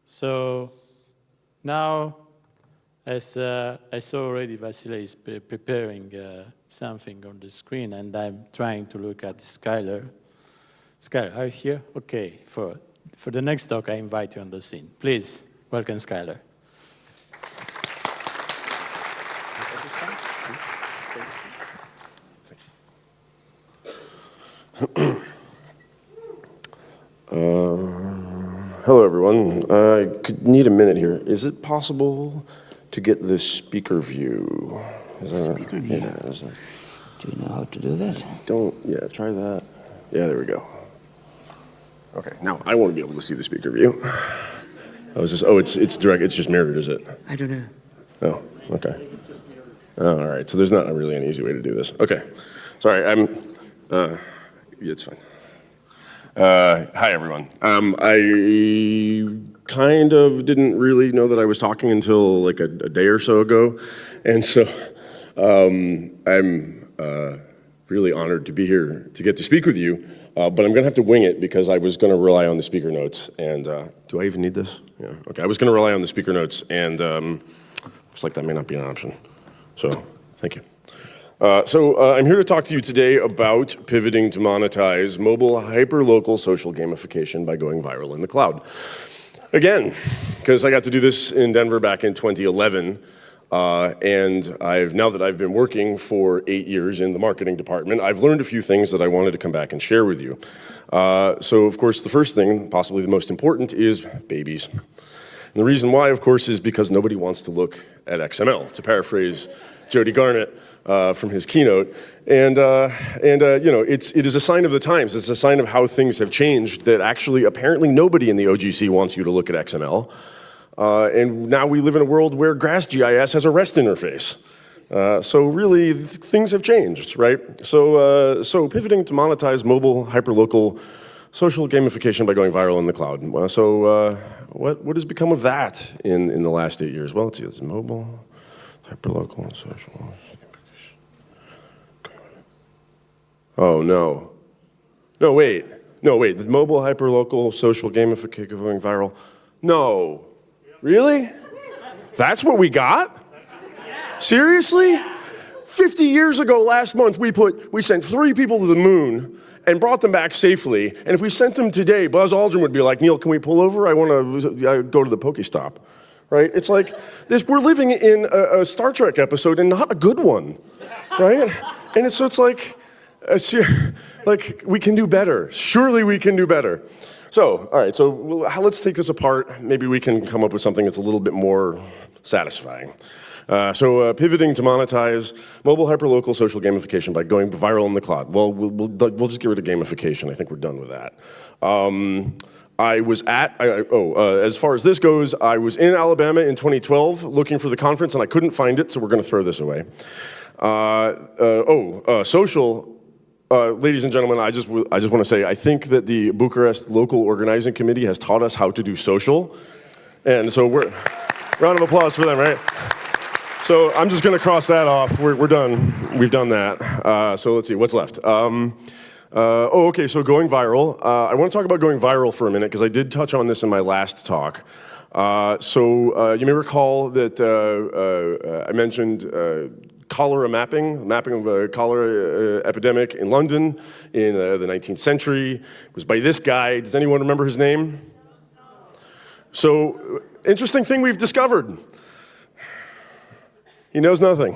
So now, as I saw already, Vasily is preparing something on the screen, and I'm trying to look at Skylar. Skylar, are you here? Okay. For the next talk, I invite you on the scene. Please, welcome, Skylar. Hello, everyone. I could need a minute here. Is it possible to get this speaker view? Speaker view? Yeah. Do you know how to do that? Yeah, try that. Yeah, there we go. Okay, now I want to be able to see the speaker view. It's direct, it's just mirrored, is it? I don't know. Oh, okay. Oh, all right, so there's not really an easy way to do this. Okay, sorry, it's fine. Hi, everyone. I kind of didn't really know that I was talking until like a day or so ago, and so I'm really honored to be here to get to speak with you, but I'm gonna have to wing it because I was gonna rely on the speaker notes, and do I even need this? Yeah, okay, I was gonna rely on the speaker notes, and looks like that may not be an option, so thank you. I'm here to talk to you today about pivoting to monetize mobile hyperlocal social gamification by going viral in the cloud. Again, because I got to do this in Denver back in 2011, and now that I've been working for 8 years in the marketing department, I've learned a few things that I wanted to come back and share with you. So of course, the first thing, possibly the most important, is babies. And the reason why, of course, is because nobody wants to look at XML, to paraphrase Jody Garnett from his keynote. And you know, it is a sign of the times. It's a sign of how things have changed that actually apparently nobody in the OGC wants you to look at XML. And now we live in a world where GrassGIS has a REST interface. So really, things have changed, right? So pivoting to monetize mobile hyperlocal social gamification by going viral in the cloud. What has become of that in the last 8 years? Well, let's see, it's mobile, hyperlocal, and social. Oh, no. No, wait. The mobile hyperlocal social gamification going viral. No. Really? That's what we got? Seriously? 50 years ago last month, we sent 3 people to the moon and brought them back safely. And if we sent them today, Buzz Aldrin would be like, Neil, can we pull over? I want to go to the Pokestop. Right? It's like this. We're living in a Star Trek episode and not a good one, right? And it's like we can do better. Surely we can do better. So, all right. So let's take this apart. Maybe we can come up with something that's a little bit more satisfying. Pivoting to monetize mobile hyperlocal social gamification by going viral in the cloud. Well, we'll just get rid of gamification. I think we're done with that. As far as this goes, I was in Alabama in 2012 looking for the conference and I couldn't find it, so we're going to throw this away. Social, ladies and gentlemen, I just want to say I think that the Bucharest Local Organizing Committee has taught us how to do social, and so round of applause for them, right? So I'm just going to cross that off. We're done. We've done that. So let's see what's left. Okay, so going viral. I want to talk about going viral for a minute because I did touch on this in my last talk. You may recall that I mentioned cholera mapping of a cholera epidemic in London in the 19th century. It was by this guy. Does anyone remember his name? So, interesting thing we've discovered. He knows nothing.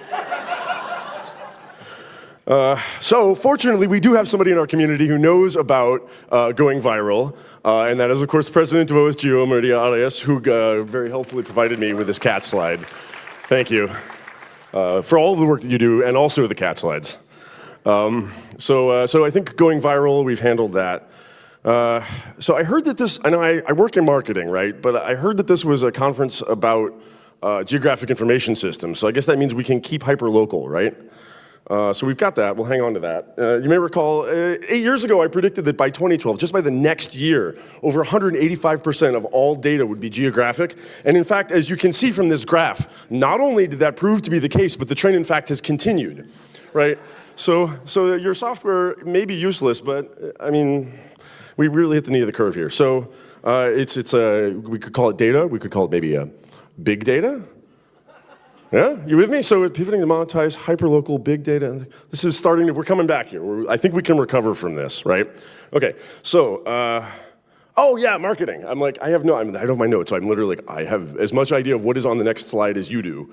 So fortunately, we do have somebody in our community who knows about going viral, and that is, of course, President of OSGeo, Maria Arias, who very helpfully provided me with this cat slide. Thank you for all of the work that you do, and also the cat slides. So I think going viral, we've handled that. So I heard that this, I know I work in marketing, right? But I heard that this was a conference about geographic information systems. So I guess that means we can keep hyperlocal, right? So we've got that. We'll hang on to that. You may recall, 8 years ago, I predicted that by 2012, just by the next year, over 185% of all data would be geographic. And in fact, as you can see from this graph, not only did that prove to be the case, but the trend, in fact, has continued, right? So your software may be useless, but I mean, we really hit the knee of the curve here. So We could call it data. We could call it maybe big data. Yeah, you with me? So we're pivoting to monetize hyperlocal big data. This is starting to, we're coming back here. I think we can recover from this, right? Okay, so, oh yeah, marketing. I'm like, I don't have my notes, so I'm literally like, I have as much idea of what is on the next slide as you do.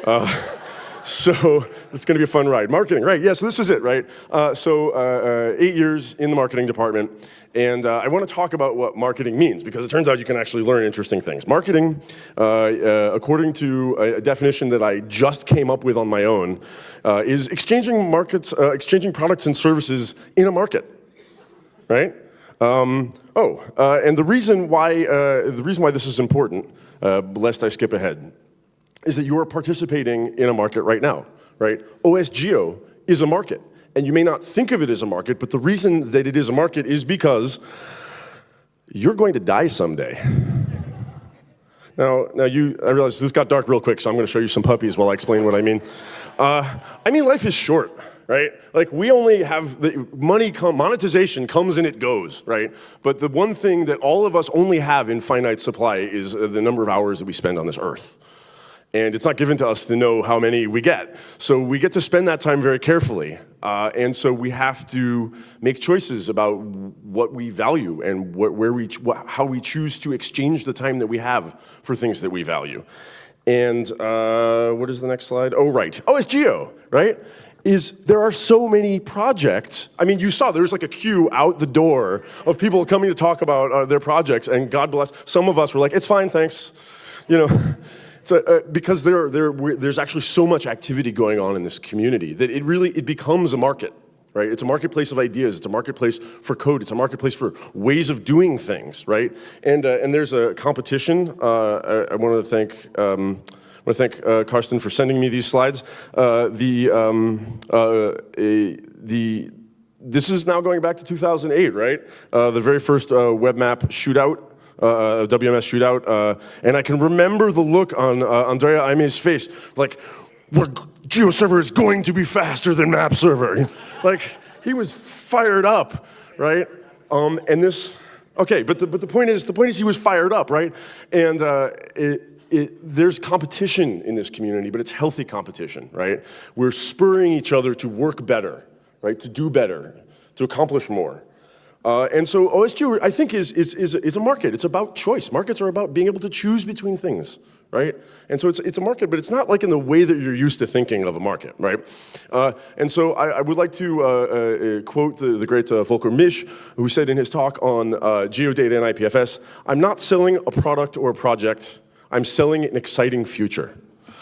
So it's going to be a fun ride. Marketing, right? Yeah, so this is it, right? 8 years in the marketing department, and I want to talk about what marketing means, because it turns out you can actually learn interesting things. Marketing, according to a definition that I just came up with on my own, is exchanging products and services in a market, right? And the reason why this is important, lest I skip ahead, is that you are participating in a market right now, right? OSGeo is a market, and you may not think of it as a market, but the reason that it is a market is because you're going to die someday. Now I realize this got dark real quick, so I'm going to show you some puppies while I explain what I mean. Life is short, right? Like, we only have monetization comes and it goes, right? But the one thing that all of us only have in finite supply is the number of hours that we spend on this earth. And it's not given to us to know how many we get. So we get to spend that time very carefully. And so we have to make choices about what we value and how we choose to exchange the time that we have for things that we value. And what is the next slide? Oh, right. OSGeo, right? There are so many projects. I mean, you saw there's like a queue out the door of people coming to talk about their projects, and God bless, some of us were like, it's fine, thanks. Because there's actually so much activity going on in this community that it becomes a market, right? It's a marketplace of ideas. It's a marketplace for code. It's a marketplace for ways of doing things, right? And there's a competition. I want to thank Karsten for sending me these slides. This is now going back to 2008, right? The very first WebMap shootout. WMS shootout, and I can remember the look on Andrea Aime's face, like, GeoServer is going to be faster than MapServer. Like, he was fired up, right? But the point is he was fired up, right? And there's competition in this community, but it's healthy competition, right? We're spurring each other to work better, right? To do better, to accomplish more. And so OSGeo, I think, is a market. It's about choice. Markets are about being able to choose between things, right? And so it's a market, but it's not like in the way that you're used to thinking of a market, right? And so I would like to quote the great Volker Misch, who said in his talk on geodata and IPFS, "I'm not selling a product or a project. I'm selling an exciting future."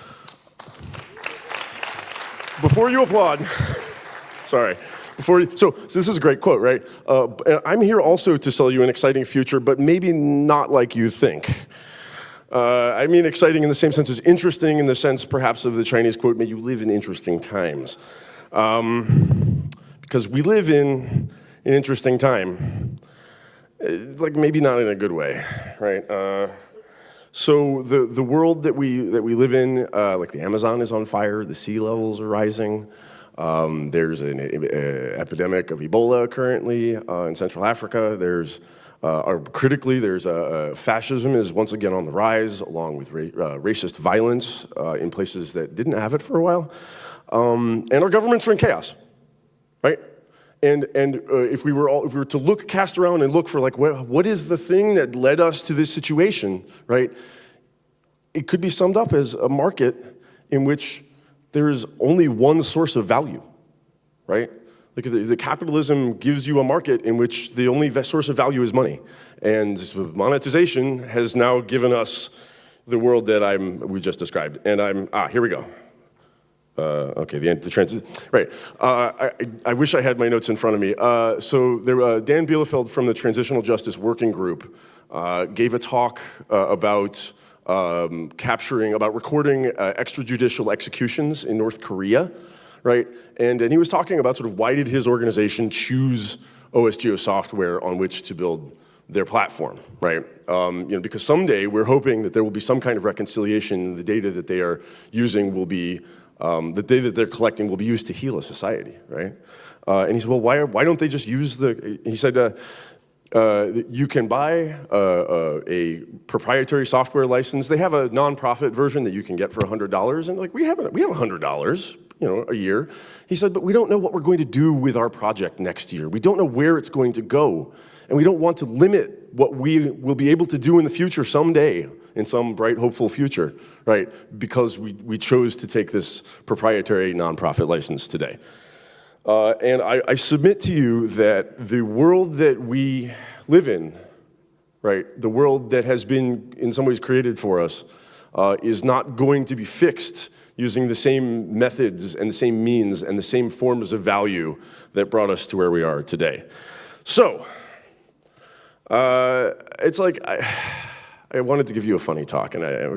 Before you applaud, sorry. So this is a great quote, right? I'm here also to sell you an exciting future, but maybe not like you think. I mean exciting in the same sense as interesting, in the sense perhaps of the Chinese quote, "May you live in interesting times." Because we live in an interesting time, like maybe not in a good way, right? So the world that we live in, like the Amazon is on fire, the sea levels are rising. There's an epidemic of Ebola currently in Central Africa. Critically, fascism is once again on the rise, along with racist violence in places that didn't have it for a while. And our governments are in chaos, right? And if we were to cast around and look for like what is the thing that led us to this situation, right? It could be summed up as a market in which there is only one source of value, right? Like the capitalism gives you a market in which the only source of value is money. And monetization has now given us the world that we just described. And here we go. Okay, the transit, right. I wish I had my notes in front of me. So Dan Bielefeld from the Transitional Justice Working Group gave a talk about recording extrajudicial executions in North Korea, right? And he was talking about sort of why did his organization choose OSGeo software on which to build their platform, right? Because someday we're hoping that there will be some kind of reconciliation. The data that they are using will be, the data that they're collecting will be used to heal a society, right? And he said, well, why don't they just use he said, You can buy a proprietary software license. They have a nonprofit version that you can get for $100, and like we have $100, a year. He said, but we don't know what we're going to do with our project next year. We don't know where it's going to go, and we don't want to limit what we will be able to do in the future someday, in some bright, hopeful future, right? Because we chose to take this proprietary nonprofit license today. And I submit to you that the world that we live in, right, the world that has been in some ways created for us, is not going to be fixed using the same methods and the same means and the same forms of value that brought us to where we are today. So, it's like I wanted to give you a funny talk, and I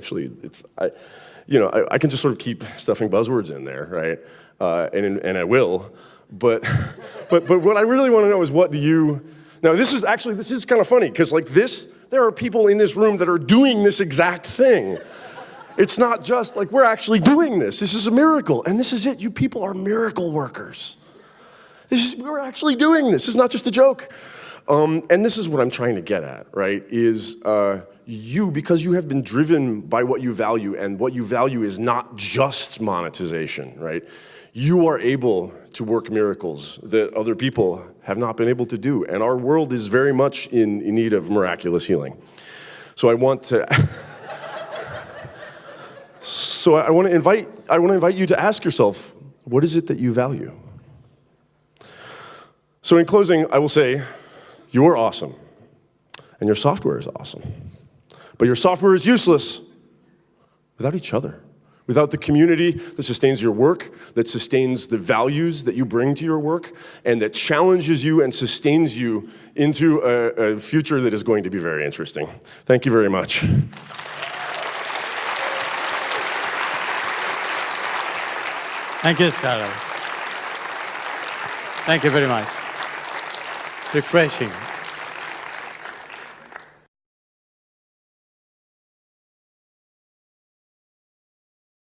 can just sort of keep stuffing buzzwords in there, right? And I will. But what I really want to know is what do you... Now, this is kind of funny, because like this, there are people in this room that are doing this exact thing. It's not just like we're actually doing this. This is a miracle, and this is it. You people are miracle workers. We're actually doing this. This is not just a joke. And this is what I'm trying to get at, right, is because you have been driven by what you value, and what you value is not just monetization, right? You are able to work miracles that other people have not been able to do, and our world is very much in need of miraculous healing. So I want to invite you to ask yourself, what is it that you value? So in closing, I will say, you're awesome, and your software is awesome. But your software is useless without each other, without the community that sustains your work, that sustains the values that you bring to your work, and that challenges you and sustains you into a future that is going to be very interesting. Thank you very much. Thank you, Skylar. Thank you very much. Refreshing.